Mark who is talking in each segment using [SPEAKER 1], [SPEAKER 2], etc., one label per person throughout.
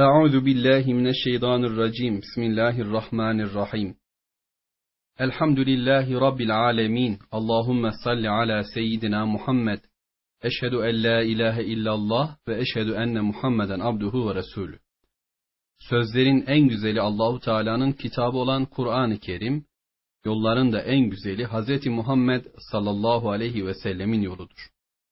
[SPEAKER 1] Euzu billahi mineşşeytanirracim. Bismillahirrahmanirrahim. Elhamdülillahi rabbil alamin. Allahumme salli ala seyyidina Muhammed. Eşhedü en la ilahe illallah ve eşhedü enne Muhammeden abduhu ve resulü. Sözlerin en güzeli Allahu Teala'nın kitabı olan Kur'an-ı Kerim, yolların da en güzeli Hz. Muhammed sallallahu aleyhi ve sellemin yoludur.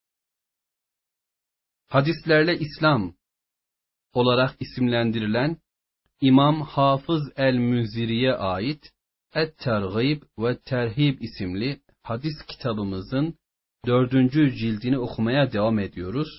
[SPEAKER 1] Hadislerle İslam olarak isimlendirilen İmam Hafız el-Münziri'ye ait Et-Tergib ve Terhib isimli hadis kitabımızın 4. cildini okumaya devam ediyoruz.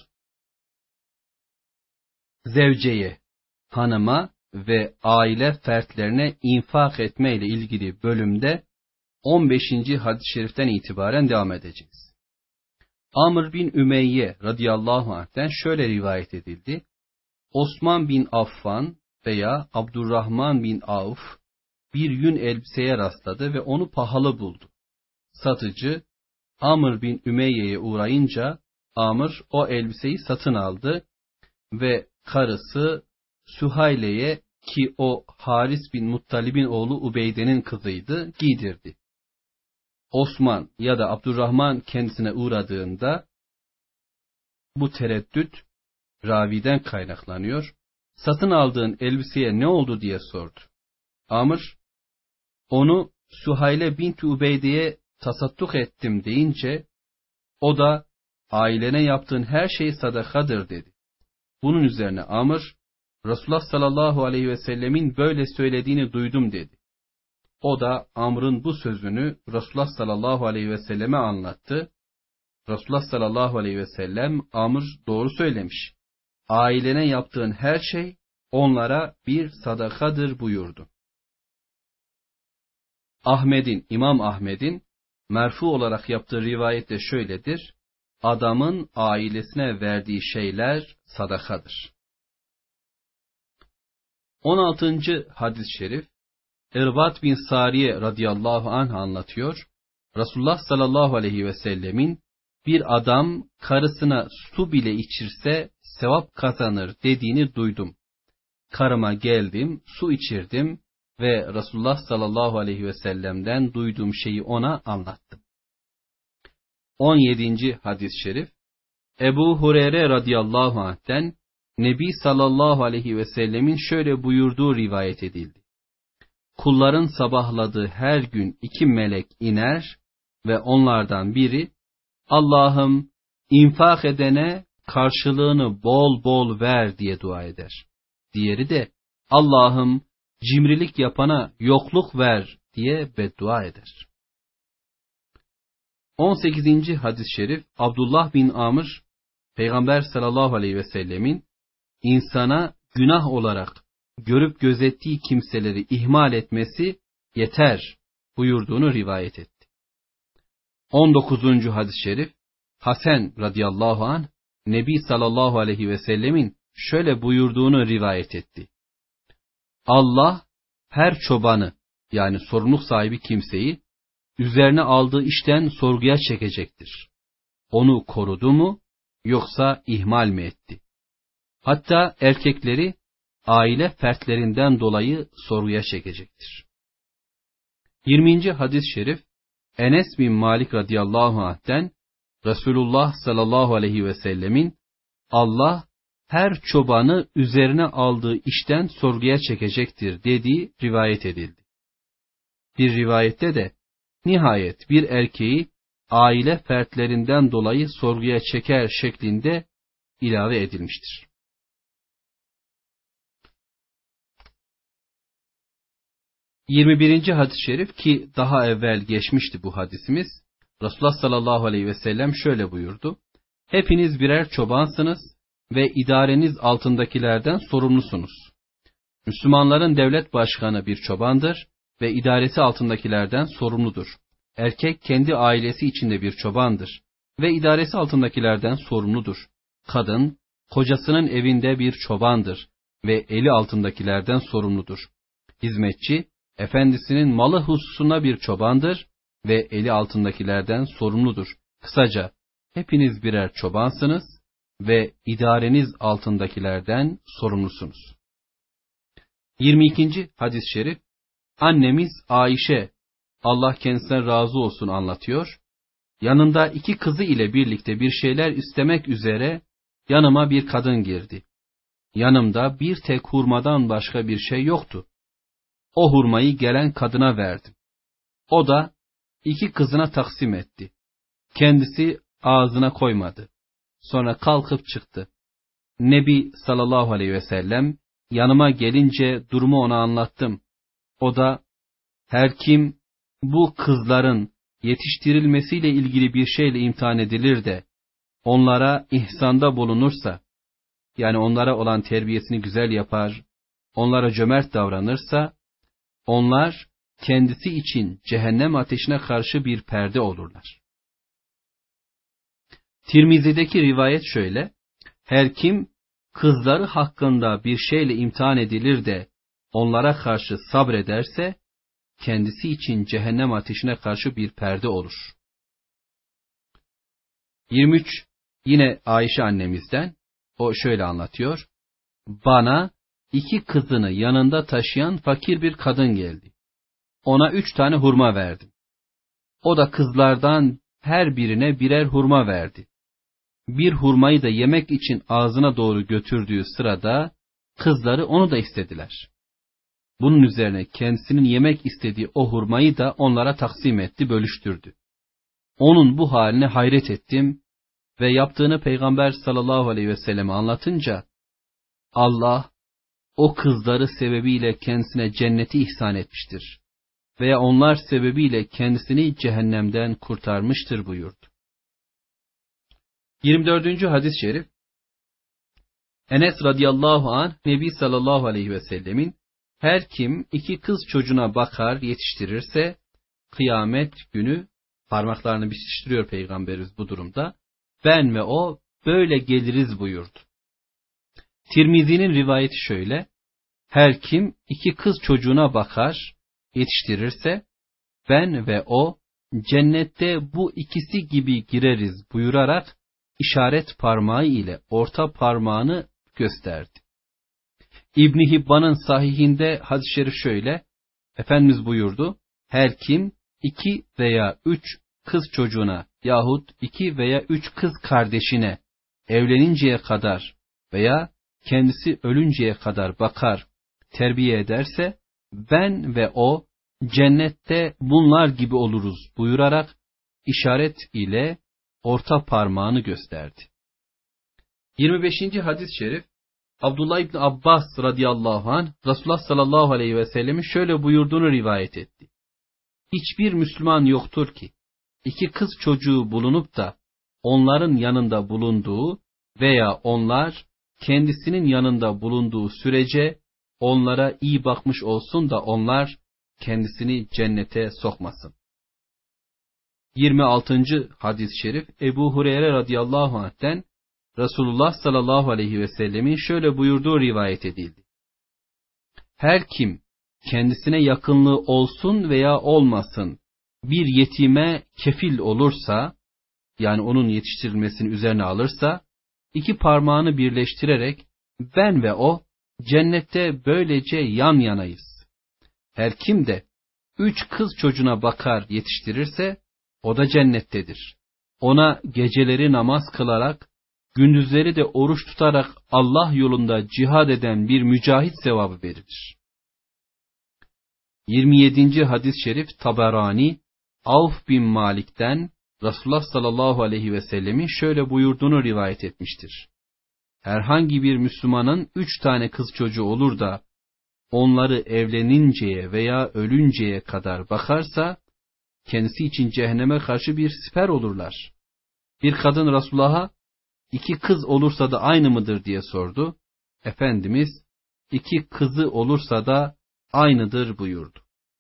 [SPEAKER 1] Zevceye, hanıma ve aile fertlerine infak etme ile ilgili bölümde 15. hadis-i şeriften itibaren devam edeceğiz. Amr bin Ümeyye radıyallahu anh'ten şöyle rivayet edildi. Osman bin Affan veya Abdurrahman bin Avf bir yün elbiseye rastladı ve onu pahalı buldu. Satıcı Amr bin Ümeyye'ye uğrayınca Amr o elbiseyi satın aldı ve karısı Sühayle'ye, ki o Haris bin Muttalib'in oğlu Ubeyde'nin kızıydı, giydirdi. Osman ya da Abdurrahman kendisine uğradığında bu tereddüt raviden kaynaklanıyor. Satın aldığın elbiseye ne oldu diye sordu. Amr, onu Sühayle bint Ubeyde'ye tasadduk ettim deyince, o da ailene yaptığın her şey sadakadır dedi. Bunun üzerine Amr, Resulullah sallallahu aleyhi ve sellemin böyle söylediğini duydum dedi. O da Amr'ın bu sözünü Resulullah sallallahu aleyhi ve selleme anlattı. Resulullah sallallahu aleyhi ve sellem, Amr doğru söylemiş. Ailene yaptığın her şey onlara bir sadakadır buyurdu. İmam Ahmed'in merfu olarak yaptığı rivayette şöyledir. Adamın ailesine verdiği şeyler sadakadır. 16. hadis-i şerif, İrbat bin Sariye radıyallahu anh anlatıyor. Resulullah sallallahu aleyhi ve sellemin bir adam karısına su bile içirse sevap kazanır dediğini duydum. Karıma geldim, su içirdim ve Resulullah sallallahu aleyhi ve sellem'den duyduğum şeyi ona anlattım. 17. hadis-i şerif, Ebu Hureyre radıyallahu anh'ten Nebi sallallahu aleyhi ve sellemin şöyle buyurduğu rivayet edildi. Kulların sabahladığı her gün 2 melek iner ve onlardan biri, Allah'ım infak edene karşılığını bol bol ver diye dua eder. Diğeri de Allah'ım cimrilik yapana yokluk ver diye beddua eder. 18. hadis-i şerif, Abdullah bin Amr, Peygamber sallallahu aleyhi ve sellemin insana günah olarak görüp gözettiği kimseleri ihmal etmesi yeter buyurduğunu rivayet etti. 19. hadis-i şerif, Hasan radıyallahu anh, Nebi sallallahu aleyhi ve sellemin şöyle buyurduğunu rivayet etti. Allah her çobanı, yani sorumluluk sahibi kimseyi, üzerine aldığı işten sorguya çekecektir. Onu korudu mu, yoksa ihmal mi etti? Hatta erkekleri aile fertlerinden dolayı sorguya çekecektir. 20. hadis-i şerif, Enes bin Malik radıyallahu anh'ten Resulullah sallallahu aleyhi ve sellemin Allah her çobanı üzerine aldığı işten sorguya çekecektir dediği rivayet edildi. Bir rivayette de nihayet bir erkeği aile fertlerinden dolayı sorguya çeker şeklinde ilave edilmiştir. 21. hadis-i şerif, ki daha evvel geçmişti bu hadisimiz. Resulullah sallallahu aleyhi ve sellem şöyle buyurdu. Hepiniz birer çobansınız ve idareniz altındakilerden sorumlusunuz. Müslümanların devlet başkanı bir çobandır ve idaresi altındakilerden sorumludur. Erkek kendi ailesi içinde bir çobandır ve idaresi altındakilerden sorumludur. Kadın kocasının evinde bir çobandır ve eli altındakilerden sorumludur. Hizmetçi efendisinin malı hususuna bir çobandır ve eli altındakilerden sorumludur. Kısaca hepiniz birer çobansınız ve idareniz altındakilerden sorumlusunuz. 22. hadis-i şerif, annemiz Ayşe, Allah kendisinden razı olsun, anlatıyor. Yanında 2 kızı ile birlikte bir şeyler istemek üzere yanıma bir kadın girdi. Yanımda bir tek hurmadan başka bir şey yoktu. O hurmayı gelen kadına verdim. O da 2 kızına taksim etti. Kendisi ağzına koymadı. Sonra kalkıp çıktı. Nebi sallallahu aleyhi ve sellem yanıma gelince durumu ona anlattım. O da, her kim bu kızların yetiştirilmesiyle ilgili bir şeyle imtihan edilir de onlara ihsanda bulunursa, yani onlara olan terbiyesini güzel yapar, onlara cömert davranırsa, onlar kendisi için cehennem ateşine karşı bir perde olurlar. Tirmizi'deki rivayet şöyle: her kim kızları hakkında bir şeyle imtihan edilir de onlara karşı sabrederse, kendisi için cehennem ateşine karşı bir perde olur. 23. Yine Ayşe annemizden, o şöyle anlatıyor: bana 2 kızını yanında taşıyan fakir bir kadın geldi. Ona 3 tane hurma verdim. O da kızlardan her birine birer hurma verdi. Bir hurmayı da yemek için ağzına doğru götürdüğü sırada kızları onu da istediler. Bunun üzerine kendisinin yemek istediği o hurmayı da onlara taksim etti, bölüştürdü. Onun bu haline hayret ettim ve yaptığını Peygamber sallallahu aleyhi ve selleme anlatınca, Allah o kızları sebebiyle kendisine cenneti ihsan etmiştir veya onlar sebebiyle kendisini cehennemden kurtarmıştır buyurdu. 24. hadis-i şerif, Enes radıyallahu anh, Nebi sallallahu aleyhi ve sellemin, her kim 2 kız çocuğuna bakar, yetiştirirse, kıyamet günü, parmaklarını bitiştiriyor Peygamberimiz bu durumda, ben ve o böyle geliriz buyurdu. Tirmizi'nin rivayeti şöyle: her kim 2 kız çocuğuna bakar, yetiştirirse, ben ve o cennette bu ikisi gibi gireriz buyurarak işaret parmağı ile orta parmağını gösterdi. İbn Hibban'ın sahihinde hadis-i şerif şöyle: Efendimiz buyurdu, her kim 2 veya 3 kız çocuğuna yahut 2 veya 3 kız kardeşine evleninceye kadar veya kendisi ölünceye kadar bakar, terbiye ederse, ben ve o cennette bunlar gibi oluruz buyurarak işaret ile orta parmağını gösterdi. 25. hadis-i şerif, Abdullah İbni Abbas radıyallahu anh, Resulullah sallallahu aleyhi ve sellemin şöyle buyurduğunu rivayet etti. Hiçbir Müslüman yoktur ki 2 kız çocuğu bulunup da onların yanında bulunduğu veya onlar kendisinin yanında bulunduğu sürece onlara iyi bakmış olsun da onlar kendisini cennete sokmasın. 26. hadis-i şerif, Ebu Hureyre radıyallahu anh'ten Resulullah sallallahu aleyhi ve sellemin şöyle buyurduğu rivayet edildi. Her kim kendisine yakınlığı olsun veya olmasın bir yetime kefil olursa, yani onun yetiştirilmesini üzerine alırsa, 2 parmağını birleştirerek ben ve o cennette böylece yan yanayız. Her kim de 3 kız çocuğuna bakar, yetiştirirse o da cennettedir. Ona geceleri namaz kılarak, gündüzleri de oruç tutarak Allah yolunda cihad eden bir mücahit sevabı verilir. 27. hadis-i şerif, Taberani, Avf bin Malik'ten Resulullah sallallahu aleyhi ve sellemin şöyle buyurduğunu rivayet etmiştir. Herhangi bir Müslümanın 3 tane kız çocuğu olur da onları evleninceye veya ölünceye kadar bakarsa, kendisi için cehenneme karşı bir siper olurlar. Bir kadın Resulullah'a 2 kız olursa da aynı mıdır diye sordu. Efendimiz 2 kızı olursa da aynıdır buyurdu.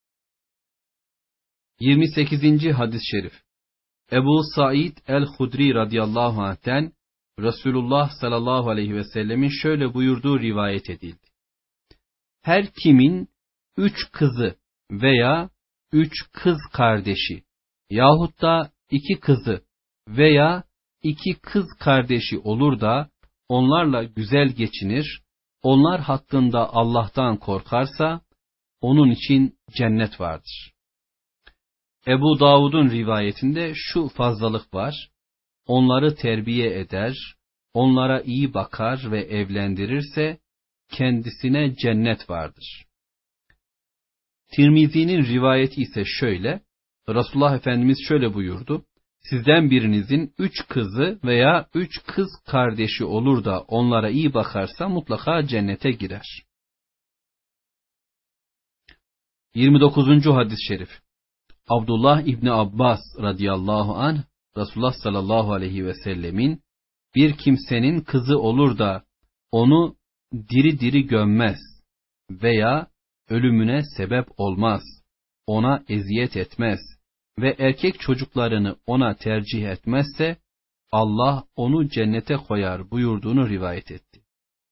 [SPEAKER 1] 28. hadis-i şerif, Ebu Said el-Hudri radıyallahu anh'ten Resulullah sallallahu aleyhi ve sellemin şöyle buyurduğu rivayet edildi. Her kimin 3 kızı veya 3 kız kardeşi yahut da 2 kızı veya 2 kız kardeşi olur da onlarla güzel geçinir, onlar hakkında Allah'tan korkarsa onun için cennet vardır. Ebu Davud'un rivayetinde şu fazlalık var: onları terbiye eder, onlara iyi bakar ve evlendirirse kendisine cennet vardır. Tirmizi'nin rivayeti ise şöyle: Resulullah Efendimiz şöyle buyurdu: sizden birinizin 3 kızı veya 3 kız kardeşi olur da onlara iyi bakarsa mutlaka cennete girer. 29. hadis-i şerif. Abdullah İbni Abbas radıyallahu anh, Resulullah sallallahu aleyhi ve sellemin, bir kimsenin kızı olur da onu diri diri gömmez veya ölümüne sebep olmaz, ona eziyet etmez ve erkek çocuklarını ona tercih etmezse Allah onu cennete koyar buyurduğunu rivayet etti.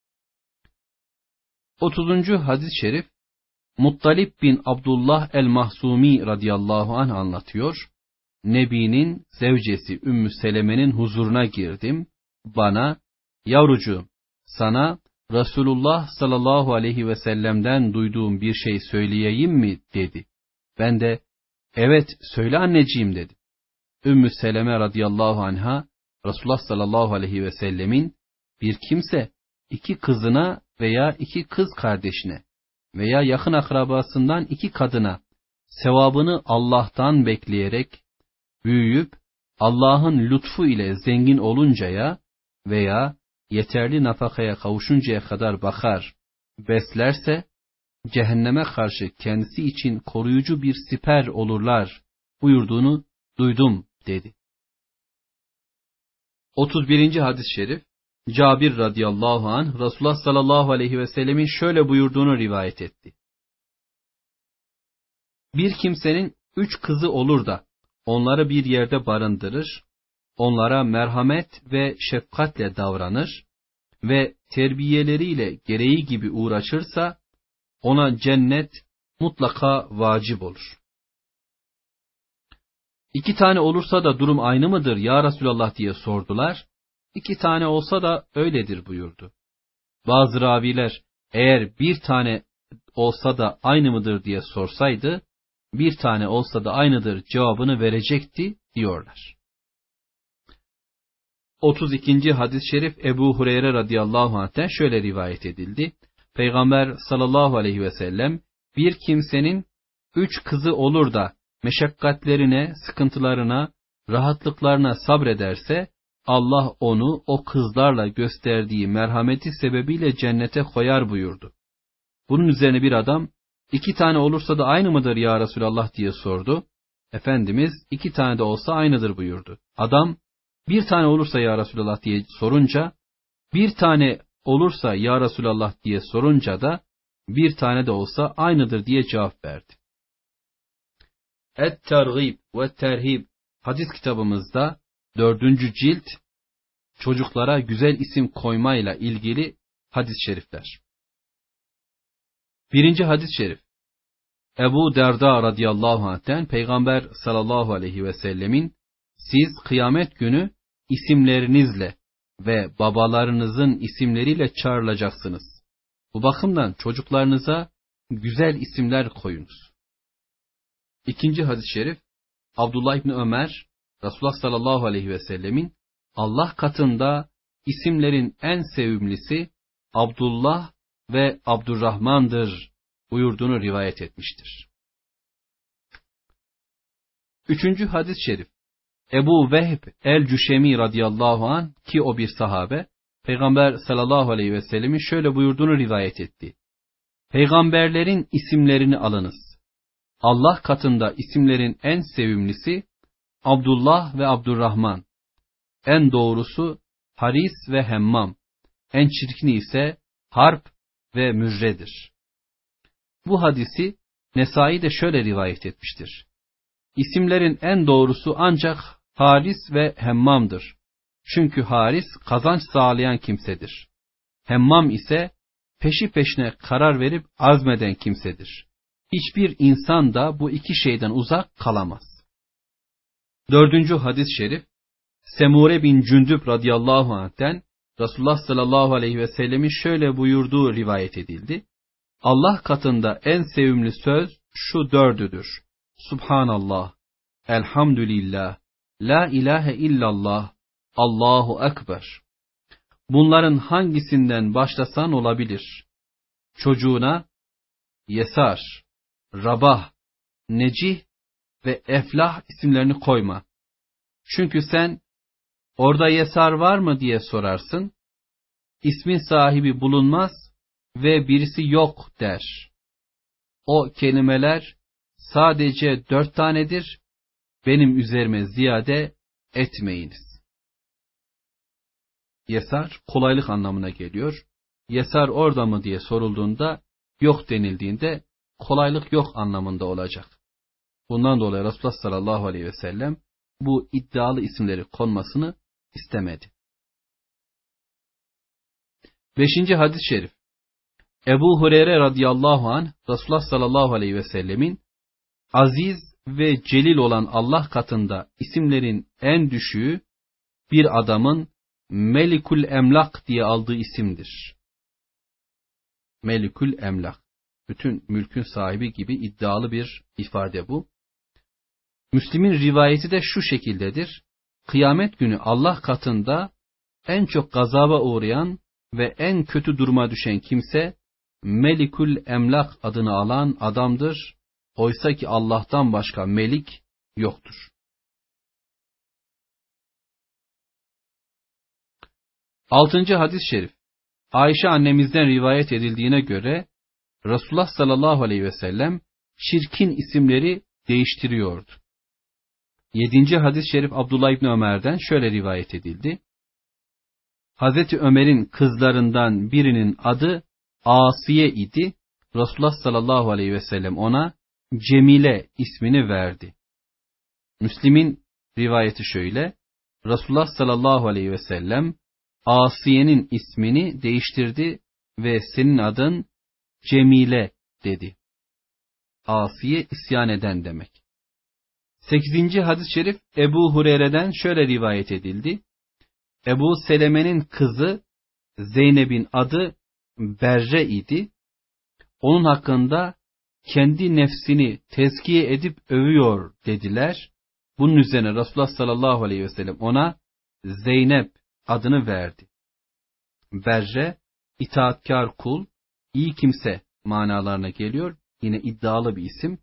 [SPEAKER 1] 30. hadis-i şerif, Muttalip bin Abdullah el-Mahsumi radıyallahu anh anlatıyor: Nebi'nin zevcesi Ümmü Seleme'nin huzuruna girdim. Bana, yavrucuğum, sana Resulullah sallallahu aleyhi ve sellem'den duyduğum bir şey söyleyeyim mi dedi. Ben de, evet söyle anneciğim dedim. Ümmü Seleme radıyallahu anha, Resulullah sallallahu aleyhi ve sellemin bir kimse 2 kızına veya 2 kız kardeşine veya yakın akrabasından 2 kadına sevabını Allah'tan bekleyerek büyüyüp Allah'ın lütfu ile zengin oluncaya veya yeterli nafakaya kavuşuncaya kadar bakar, beslerse cehenneme karşı kendisi için koruyucu bir siper olurlar buyurduğunu duydum dedi. 31. hadis-i şerif, Cabir radıyallahu anh Resulullah sallallahu aleyhi ve sellemin şöyle buyurduğunu rivayet etti: bir kimsenin 3 kızı olur da onları bir yerde barındırır, onlara merhamet ve şefkatle davranır ve terbiyeleriyle gereği gibi uğraşırsa ona cennet mutlaka vacip olur. 2 tane olursa da durum aynı mıdır ya Resulallah diye sordular. 2 tane olsa da öyledir buyurdu. Bazı raviler eğer 1 tane olsa da aynı mıdır diye sorsaydı, 1 tane olsa da aynıdır cevabını verecekti diyorlar. 32. hadis-i şerif Ebu Hureyre radıyallahu anh'ten şöyle rivayet edildi: Peygamber sallallahu aleyhi ve sellem, bir kimsenin 3 kızı olur da meşakkatlerine, sıkıntılarına, rahatlıklarına sabrederse Allah onu o kızlarla gösterdiği merhameti sebebiyle cennete koyar buyurdu. Bunun üzerine bir adam, 2 tane olursa da aynı mıdır ya Resulallah diye sordu. Efendimiz 2 tane de olsa aynıdır buyurdu. Adam 1 tane olursa ya Resulallah diye sorunca, 1 tane olursa ya Resulallah diye sorunca da 1 tane de olsa aynıdır diye cevap verdi. Et-Tergib ve Terhib hadis kitabımızda 4. cilt çocuklara güzel isim koymayla ilgili hadis-i şerifler. 1. hadis-i şerif Ebu Derda radıyallahu anh'ten Peygamber sallallahu aleyhi ve sellemin, siz kıyamet günü isimlerinizle ve babalarınızın isimleriyle çağrılacaksınız. Bu bakımdan çocuklarınıza güzel isimler koyunuz. 2. hadis-i şerif Abdullah İbni Ömer, Resulullah sallallahu aleyhi ve sellemin Allah katında isimlerin en sevimlisi Abdullah ve Abdurrahman'dır buyurduğunu rivayet etmiştir. 3. hadis-i şerif Ebu Vehb el-Cüşemi radıyallahu anh ki o bir sahabe, Peygamber sallallahu aleyhi ve sellemin şöyle buyurduğunu rivayet etti: Peygamberlerin isimlerini alınız. Allah katında isimlerin en sevimlisi Abdullah ve Abdurrahman, en doğrusu Haris ve Hemmam, en çirkini ise Harp ve Mürre'dir. Bu hadisi Nesai de şöyle rivayet etmiştir: İsimlerin en doğrusu ancak Haris ve Hemmam'dır. Çünkü Haris kazanç sağlayan kimsedir. Hemmam ise peşi peşine karar verip azmeden kimsedir. Hiçbir insan da bu 2 şeyden uzak kalamaz. 4. hadis-i şerif Semure bin Cündüb radıyallahu anh'ten Resulullah sallallahu aleyhi ve sellemin şöyle buyurduğu rivayet edildi. Allah katında en sevimli söz şu dördüdür. Subhanallah, elhamdülillah, la ilahe illallah, Allahu ekber. Bunların hangisinden başlasan olabilir. Çocuğuna Yesar, Rabah, Necih ve Eflah isimlerini koyma. Çünkü sen orada Yesar var mı diye sorarsın. İsmin sahibi bulunmaz ve birisi yok der. O kelimeler sadece 4 tanedir. Benim üzerime ziyade etmeyiniz. Yesar kolaylık anlamına geliyor. Yesar orada mı diye sorulduğunda yok denildiğinde kolaylık yok anlamında olacak. Bundan dolayı Resulullah sallallahu aleyhi ve sellem bu iddialı isimleri konmasını istemedi. 5. hadis-i şerif. Ebu Hureyre radıyallahu anh Resulullah sallallahu aleyhi ve sellemin aziz ve celil olan Allah katında isimlerin en düşüğü bir adamın Melikül Emlak diye aldığı isimdir. Melikül Emlak. Bütün mülkün sahibi gibi iddialı bir ifade bu. Müslim'in rivayeti de şu şekildedir. Kıyamet günü Allah katında en çok gazaba uğrayan ve en kötü duruma düşen kimse Melikül Emlak adını alan adamdır. Oysa ki Allah'tan başka melik yoktur. 6. hadis-i şerif. Ayşe annemizden rivayet edildiğine göre Resulullah sallallahu aleyhi ve sellem şirkin isimleri değiştiriyordu. 7. hadis-i şerif Abdullah İbni Ömer'den şöyle rivayet edildi. Hazreti Ömer'in kızlarından birinin adı Asiye idi. Resulullah sallallahu aleyhi ve sellem ona Cemile ismini verdi. Müslim'in rivayeti şöyle. Resulullah sallallahu aleyhi ve sellem Asiye'nin ismini değiştirdi ve senin adın Cemile dedi. Asiye isyan eden demek. 8. hadis-i şerif Ebu Hureyre'den şöyle rivayet edildi. Ebu Seleme'nin kızı Zeynep'in adı Berre idi. Onun hakkında kendi nefsini tezkiye edip övüyor dediler. Bunun üzerine Resulullah sallallahu aleyhi ve sellem ona Zeynep adını verdi. Berre, itaatkar kul, iyi kimse manalarına geliyor. Yine iddialı bir isim.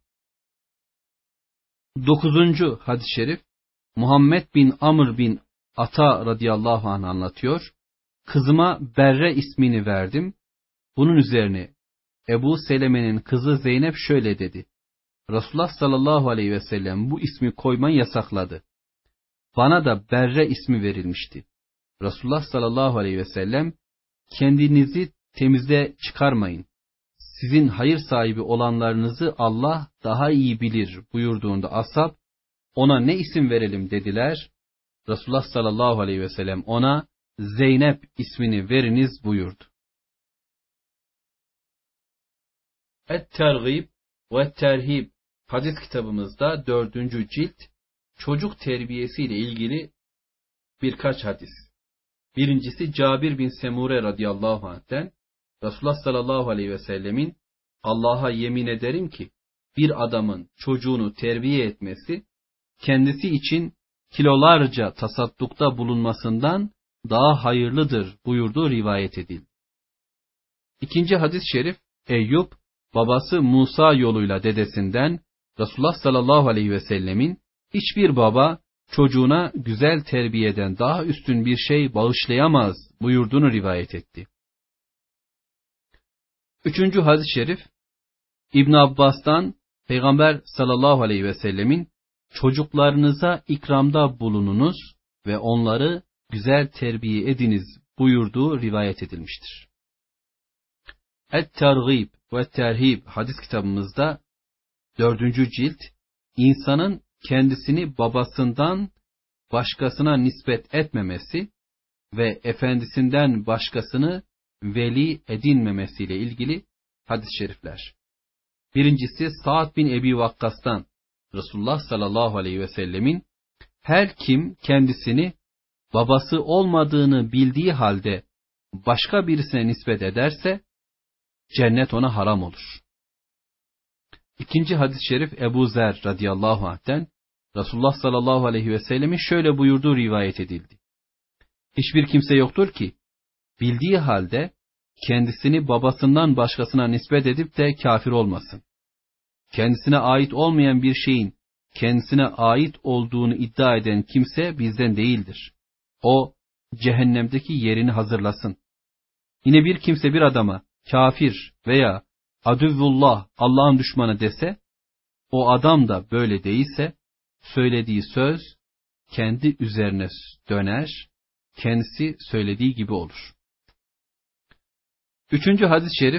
[SPEAKER 1] 9. hadis-i şerif Muhammed bin Amr bin Ata radıyallahu anh anlatıyor. Kızıma Berre ismini verdim. Bunun üzerine Ebu Seleme'nin kızı Zeynep şöyle dedi. Resulullah sallallahu aleyhi ve sellem bu ismi koymayı yasakladı. Bana da Berre ismi verilmişti. Resulullah sallallahu aleyhi ve sellem kendinizi temize çıkarmayın. Sizin hayır sahibi olanlarınızı Allah daha iyi bilir buyurduğunda ashab ona ne isim verelim dediler. Resulullah sallallahu aleyhi ve sellem ona Zeynep ismini veriniz buyurdu. Et-Tergib ve Terhib hadis kitabımızda 4. cilt çocuk terbiyesi ile ilgili birkaç hadis. Birincisi Cabir bin Semure radıyallahu anh'ten Resulullah sallallahu aleyhi ve sellemin Allah'a yemin ederim ki bir adamın çocuğunu terbiye etmesi kendisi için kilolarca tasaddukta bulunmasından daha hayırlıdır buyurduğu rivayet edildi. 2. hadis-i şerif Eyüp babası Musa yoluyla dedesinden Resulullah sallallahu aleyhi ve sellemin hiçbir baba çocuğuna güzel terbiyeden daha üstün bir şey bağışlayamaz buyurduğunu rivayet etti. 3. hadis-i şerif İbn Abbas'tan Peygamber sallallahu aleyhi ve sellemin çocuklarınıza ikramda bulununuz ve onları güzel terbiye ediniz buyurduğu rivayet edilmiştir. Et-Tergib ve Terhib hadis kitabımızda 4. cilt insanın kendisini babasından başkasına nispet etmemesi ve efendisinden başkasını veli edinmemesiyle ilgili hadis-i şerifler. Birincisi Sa'd bin Ebi Vakkas'tan Resulullah sallallahu aleyhi ve sellemin her kim kendisini babası olmadığını bildiği halde başka birisine nispet ederse, cennet ona haram olur. İkinci hadis-i şerif Ebu Zer radıyallahu anh'ten Resulullah sallallahu aleyhi ve sellemin şöyle buyurduğu rivayet edildi. Hiçbir kimse yoktur ki, bildiği halde kendisini babasından başkasına nispet edip de kafir olmasın. Kendisine ait olmayan bir şeyin kendisine ait olduğunu iddia eden kimse bizden değildir. O, cehennemdeki yerini hazırlasın. Yine bir kimse bir adama kafir veya adüvvullah, Allah'ın düşmanı dese, o adam da böyle değilse, söylediği söz kendi üzerine döner, kendisi söylediği gibi olur. Üçüncü hadis-i şerif,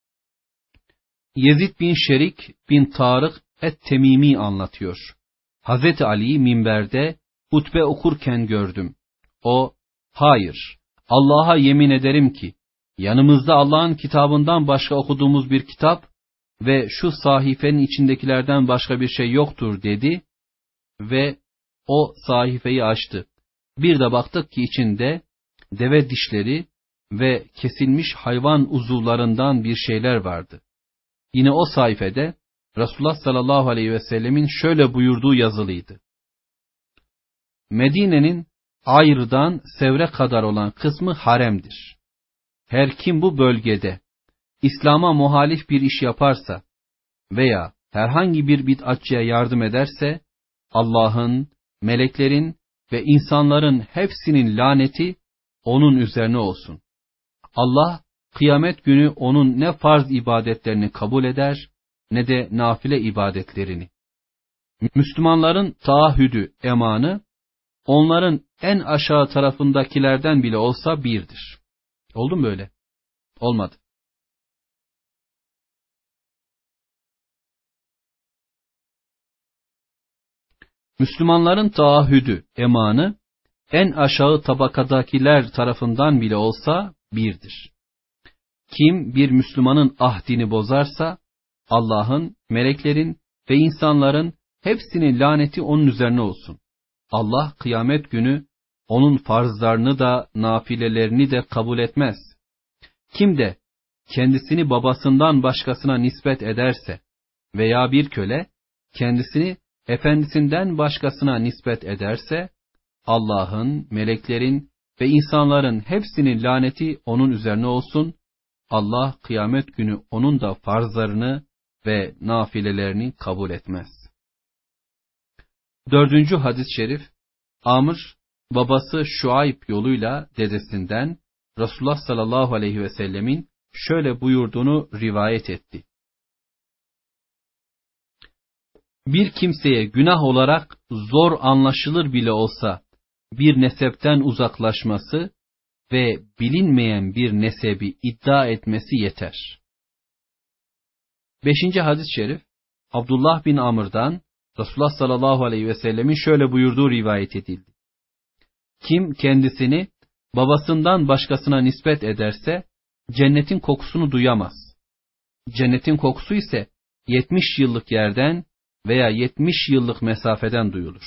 [SPEAKER 1] Yezid bin Şerik bin Tarık et-Temimi anlatıyor. Hazreti Ali'yi minberde hutbe okurken gördüm. O, hayır, Allah'a yemin ederim ki, yanımızda Allah'ın kitabından başka okuduğumuz bir kitap ve şu sahifenin içindekilerden başka bir şey yoktur dedi ve o sahifeyi açtı. Bir de baktık ki içinde deve dişleri ve kesilmiş hayvan uzuvlarından bir şeyler vardı. Yine o sayfede Resulullah sallallahu aleyhi ve sellemin şöyle buyurduğu yazılıydı. Medine'nin Ayr'dan Sevre kadar olan kısmı haremdir. Her kim bu bölgede İslam'a muhalif bir iş yaparsa veya herhangi bir bid'atçıya yardım ederse, Allah'ın, meleklerin ve insanların hepsinin laneti onun üzerine olsun. Allah, kıyamet günü onun ne farz ibadetlerini kabul eder, ne de nafile ibadetlerini. Müslümanların taahhüdü, emanı, onların en aşağı tarafındakilerden bile olsa birdir. Oldu mu böyle? Olmadı. Müslümanların taahhüdü, emanı, en aşağı tabakadakiler tarafından bile olsa birdir. Kim bir Müslümanın ahdini bozarsa, Allah'ın, meleklerin ve insanların hepsinin laneti onun üzerine olsun. Allah kıyamet günü onun farzlarını da nafilelerini de kabul etmez. Kim de kendisini babasından başkasına nispet ederse veya bir köle kendisini efendisinden başkasına nispet ederse, Allah'ın, meleklerin ve insanların hepsinin laneti onun üzerine olsun. Allah kıyamet günü onun da farzlarını ve nafilelerini kabul etmez. Dördüncü hadis-i şerif, Amr, babası Şuayb yoluyla dedesinden Resulullah sallallahu aleyhi ve sellemin şöyle buyurduğunu rivayet etti. Bir kimseye günah olarak zor anlaşılır bile olsa bir nesepten uzaklaşması ve bilinmeyen bir nesebi iddia etmesi yeter. Beşinci hadis-i şerif, Abdullah bin Amr'dan Resulullah sallallahu aleyhi ve sellemin şöyle buyurduğu rivayet edildi. Kim kendisini babasından başkasına nispet ederse, cennetin kokusunu duyamaz. Cennetin kokusu ise 70 yıllık yerden veya 70 yıllık mesafeden duyulur.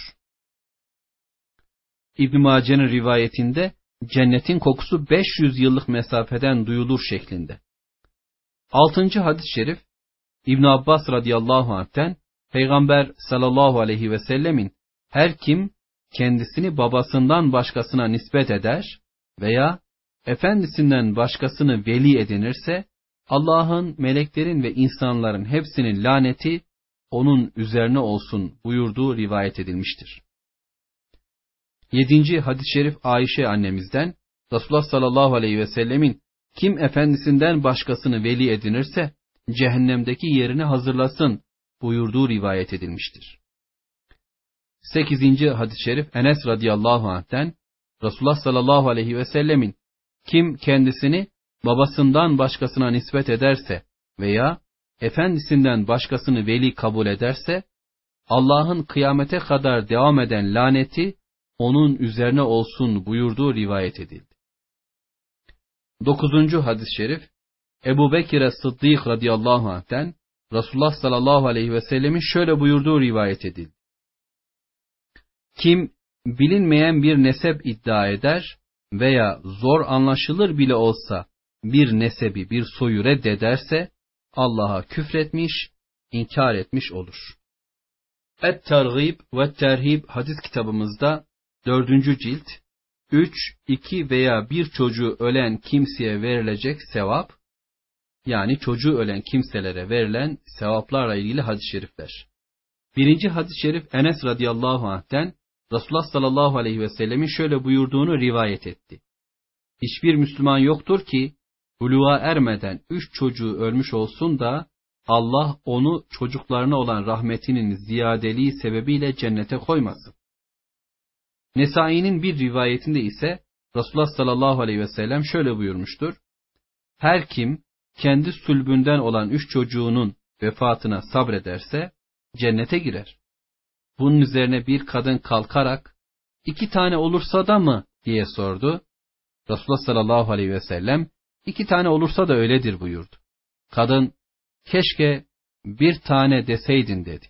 [SPEAKER 1] İbn-i Mace'nin rivayetinde cennetin kokusu 500 yıllık mesafeden duyulur şeklinde. 6. hadis-i şerif, İbn Abbas radıyallahu anh'ten Peygamber sallallahu aleyhi ve sellemin her kim kendisini babasından başkasına nispet eder veya efendisinden başkasını veli edinirse, Allah'ın, meleklerin ve insanların hepsinin laneti onun üzerine olsun buyurduğu rivayet edilmiştir. 7. hadis-i şerif Ayşe annemizden Resulullah sallallahu aleyhi ve sellemin kim efendisinden başkasını veli edinirse cehennemdeki yerini hazırlasın buyurduğu rivayet edilmiştir. 8. hadis-i şerif Enes radıyallahu anh'ten Resulullah sallallahu aleyhi ve sellemin kim kendisini babasından başkasına nispet ederse veya efendisinden başkasını veli kabul ederse, Allah'ın kıyamete kadar devam eden laneti onun üzerine olsun buyurduğu rivayet edildi. 9. hadis-i şerif Ebu Bekir'e Sıddık radıyallahu anh'ten Resulullah sallallahu aleyhi ve sellemin şöyle buyurduğu rivayet edildi. Kim bilinmeyen bir nesep iddia eder veya zor anlaşılır bile olsa bir nesebi, bir soyu reddederse Allah'a küfretmiş, inkar etmiş olur. Et-Tergib ve Terhib hadis kitabımızda 4. cilt 3, 2 veya 1 çocuğu ölen kimseye verilecek sevap, yani çocuğu ölen kimselere verilen sevaplarla ilgili hadis-i şerifler. 1. hadis-i şerif Enes radıyallahu anh'ten Resulullah sallallahu aleyhi ve sellemin şöyle buyurduğunu rivayet etti. Hiçbir Müslüman yoktur ki buluğa ermeden 3 çocuğu ölmüş olsun da Allah onu çocuklarına olan rahmetinin ziyadeliği sebebiyle cennete koymasın. Nesai'nin bir rivayetinde ise Resulullah sallallahu aleyhi ve sellem şöyle buyurmuştur. Her kim kendi sülbünden olan 3 çocuğunun vefatına sabrederse cennete girer. Bunun üzerine bir kadın kalkarak 2 tane olursa da mı diye sordu. Resulullah sallallahu aleyhi ve sellem 2 tane olursa da öyledir buyurdu. Kadın keşke 1 tane deseydin dedi.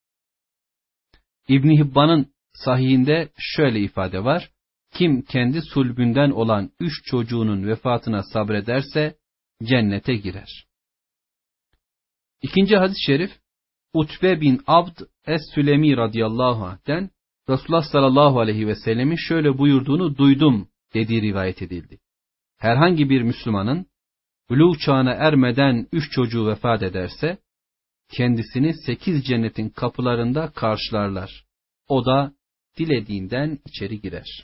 [SPEAKER 1] İbn Hibban'ın sahihinde şöyle ifade var. Kim kendi sulbünden olan 3 çocuğunun vefatına sabrederse cennete girer. 2. hadis-i şerif Utbe bin Abd Es-Sülemi radıyallahu anh'ten Resulullah sallallahu aleyhi ve sellemin şöyle buyurduğunu duydum dediği rivayet edildi. Herhangi bir Müslümanın buluğ çağına ermeden 3 çocuğu vefat ederse kendisini 8 cennetin kapılarında karşılarlar. O da dilediğinden içeri girer.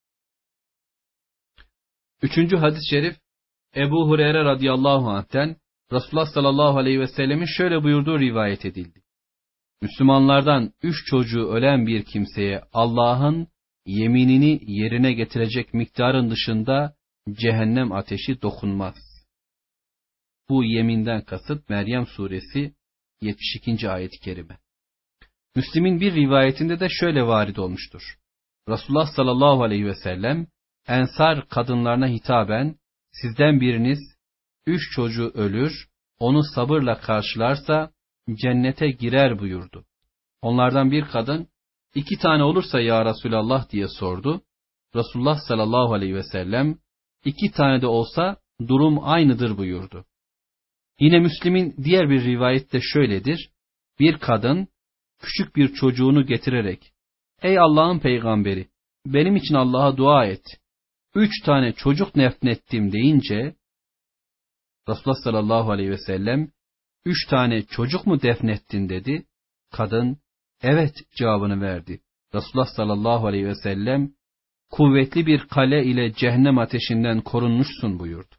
[SPEAKER 1] 3. hadis-i şerif Ebu Hureyre radıyallahu anh'ten Resulullah sallallahu aleyhi ve sellemin şöyle buyurduğu rivayet edildi. Müslümanlardan 3 çocuğu ölen bir kimseye Allah'ın yeminini yerine getirecek miktarın dışında cehennem ateşi dokunmaz. Bu yeminden kasıt Meryem suresi 72. ayet-i kerime. Müslim'in bir rivayetinde de şöyle varid olmuştur. Resulullah sallallahu aleyhi ve sellem Ensar kadınlarına hitaben sizden biriniz 3 çocuğu ölür, onu sabırla karşılarsa cennete girer buyurdu. Onlardan bir kadın 2 tane olursa ya Resulallah diye sordu. Resulullah sallallahu aleyhi ve sellem 2 tane de olsa durum aynıdır buyurdu. Yine Müslim'in diğer bir rivayette şöyledir. Bir kadın küçük bir çocuğunu getirerek ey Allah'ın peygamberi benim için Allah'a dua et. 3 tane çocuk defnettim deyince Resulullah sallallahu aleyhi ve sellem 3 tane çocuk mu defnettin dedi. Kadın evet cevabını verdi. Resulullah sallallahu aleyhi ve sellem kuvvetli bir kale ile cehennem ateşinden korunmuşsun buyurdu.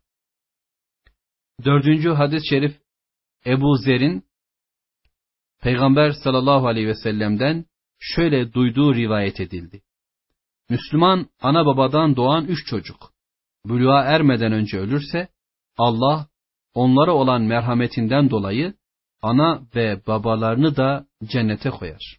[SPEAKER 1] 4. hadis-i şerif Ebu Zer'in Peygamber sallallahu aleyhi ve sellem'den şöyle duyduğu rivayet edildi. Müslüman ana babadan doğan 3 çocuk buluğa ermeden önce ölürse Allah onlara olan merhametinden dolayı ana ve babalarını da cennete koyar.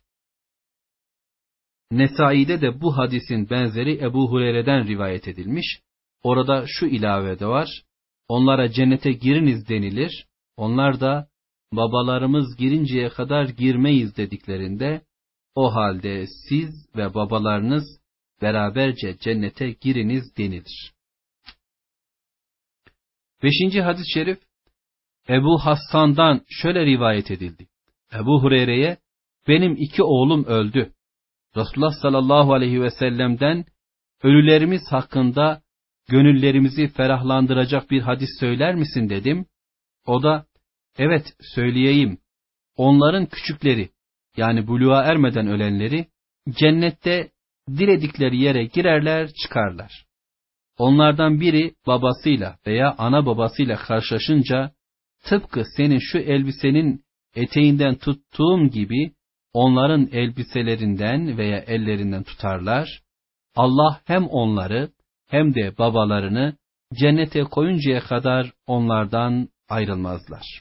[SPEAKER 1] Nesai'de de bu hadisin benzeri Ebu Hureyre'den rivayet edilmiş. Orada şu ilave de var. Onlara cennete giriniz denilir. Onlar da babalarımız girinceye kadar girmeyiz dediklerinde o halde siz ve babalarınız beraberce cennete giriniz denilir. 5. hadis-i şerif Ebu Hassan'dan şöyle rivayet edildi. Ebu Hureyre'ye benim 2 oğlum öldü. Resulullah sallallahu aleyhi ve sellem'den ölülerimiz hakkında gönüllerimizi ferahlandıracak bir hadis söyler misin dedim. O da evet söyleyeyim. Onların küçükleri yani buluğa ermeden ölenleri cennette diledikleri yere girerler çıkarlar. Onlardan biri babasıyla veya ana babasıyla karşılaşınca tıpkı senin şu elbisenin eteğinden tuttuğum gibi onların elbiselerinden veya ellerinden tutarlar. Allah hem onları hem de babalarını cennete koyuncaya kadar onlardan ayrılmazlar.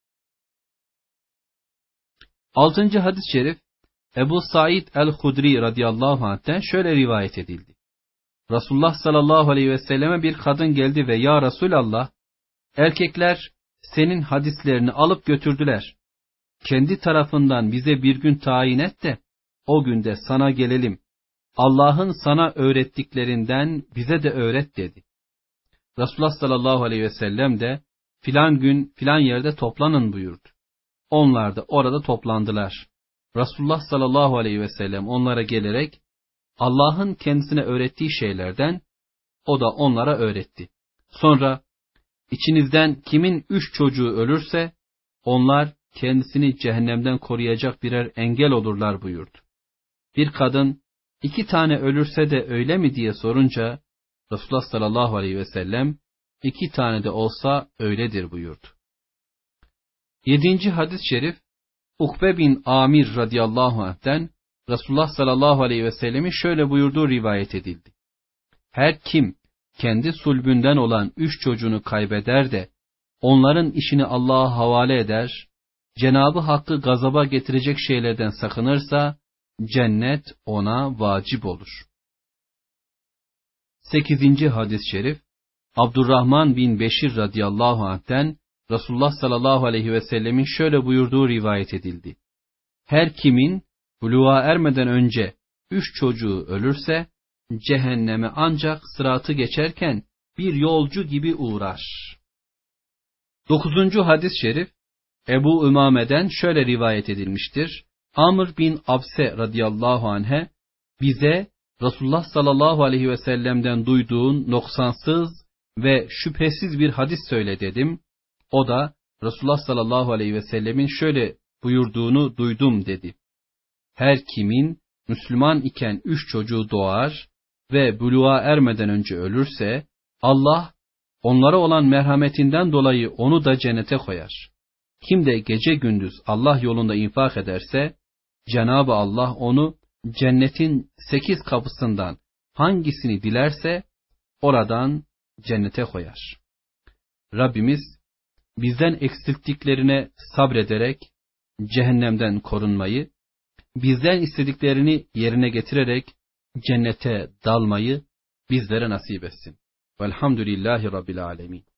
[SPEAKER 1] 6. hadis-i şerif Ebu Said el-Hudri radıyallahu anh'ten şöyle rivayet edildi. Resulullah sallallahu aleyhi ve selleme bir kadın geldi ve ya Resulallah erkekler senin hadislerini alıp götürdüler. Kendi tarafından bize bir gün tayin et de o günde sana gelelim. Allah'ın sana öğrettiklerinden bize de öğret dedi. Resulullah sallallahu aleyhi ve sellem de filan gün filan yerde toplanın buyurdu. Onlar da orada toplandılar. Resulullah sallallahu aleyhi ve sellem onlara gelerek Allah'ın kendisine öğrettiği şeylerden o da onlara öğretti. Sonra içinizden kimin 3 çocuğu ölürse onlar kendisini cehennemden koruyacak birer engel olurlar buyurdu. Bir kadın 2 tane ölürse de öyle mi diye sorunca Resulullah sallallahu aleyhi ve sellem 2 tane de olsa öyledir buyurdu. 7. hadis-i şerif Ukbe bin Amir radıyallahu anh'ten Resulullah sallallahu aleyhi ve sellemin şöyle buyurduğu rivayet edildi. Her kim kendi sulbünden olan 3 çocuğunu kaybeder de onların işini Allah'a havale eder, Cenab-ı Hakk'ı gazaba getirecek şeylerden sakınırsa cennet ona vacip olur. 8. hadis-i şerif Abdurrahman bin Beşir radıyallahu anh'ten Resulullah sallallahu aleyhi ve sellemin şöyle buyurduğu rivayet edildi. Her kimin buluğa ermeden önce 3 çocuğu ölürse cehenneme ancak sıratı geçerken bir yolcu gibi uğrar. 9. hadis-i şerif Ebu Ümame'den şöyle rivayet edilmiştir. Amr bin Abse radıyallahu anh'e bize Resulullah sallallahu aleyhi ve sellem'den duyduğun noksansız ve şüphesiz bir hadis söyle dedim. O da Resulullah sallallahu aleyhi ve sellemin şöyle buyurduğunu duydum dedi. Her kimin Müslüman iken 3 çocuğu doğar ve buluğa ermeden önce ölürse Allah onlara olan merhametinden dolayı onu da cennete koyar. Kim de gece gündüz Allah yolunda infak ederse Cenab-ı Allah onu cennetin 8 kapısından hangisini dilerse oradan cennete koyar. Rabbimiz bizden eksilttiklerine sabrederek cehennemden korunmayı, bizden istediklerini yerine getirerek cennete dalmayı bizlere nasip etsin. Velhamdülillahi Rabbil alemin.